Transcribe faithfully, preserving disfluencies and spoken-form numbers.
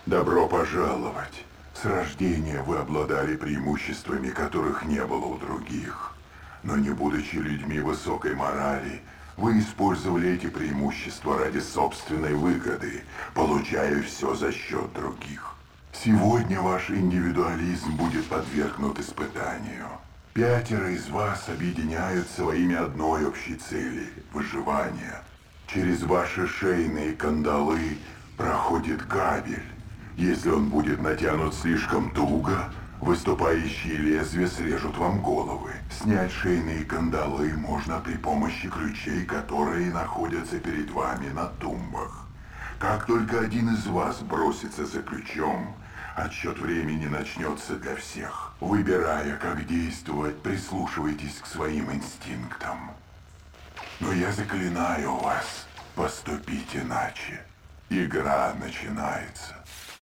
Добро пожаловать. С рождения вы обладали преимуществами, которых не было у других. Но не будучи людьми высокой морали, вы использовали эти преимущества ради собственной выгоды, получая все за счет других. Сегодня ваш индивидуализм будет подвергнут испытанию. Пятеро из вас объединяются во имя одной общей цели – выживания. Через ваши шейные кандалы проходит кабель. Если он будет натянут слишком туго, выступающие лезвия срежут вам головы. Снять шейные кандалы можно при помощи ключей, которые находятся перед вами на тумбах. Как только один из вас бросится за ключом, отсчет времени начнется для всех. Выбирая, как действовать, прислушивайтесь к своим инстинктам. Но я заклинаю вас поступить иначе. Игра начинается.